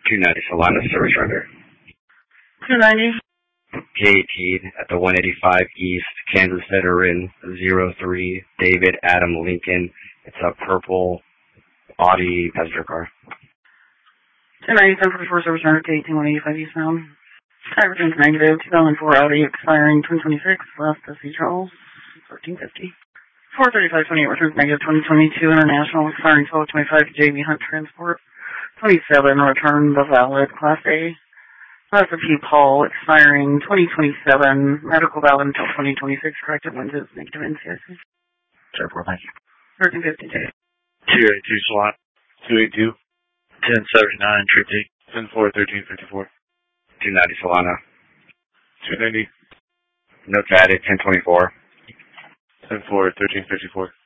290 Solana service render. 290. PAT at the 185 East, Kansas Veteran 03, David Adam Lincoln. It's a purple Audi passenger car. 290 744 service render to 18185 Eastbound. Everything's negative. 2004 Audi expiring 2026. Last SC Charles 1350. 43528 returns negative 2022 International expiring 1225 JB Hunt Transport. 27 return the valid Class A. Class of P Paul expiring 2027. Medical valid until 2026. Corrected lenses negative NCIC. Airport, thank you. 1350. 282 slot. 282. 1079 trip D. 10-4 1354. 290 Solana. 290. Notes added 1024. 10-4 1354.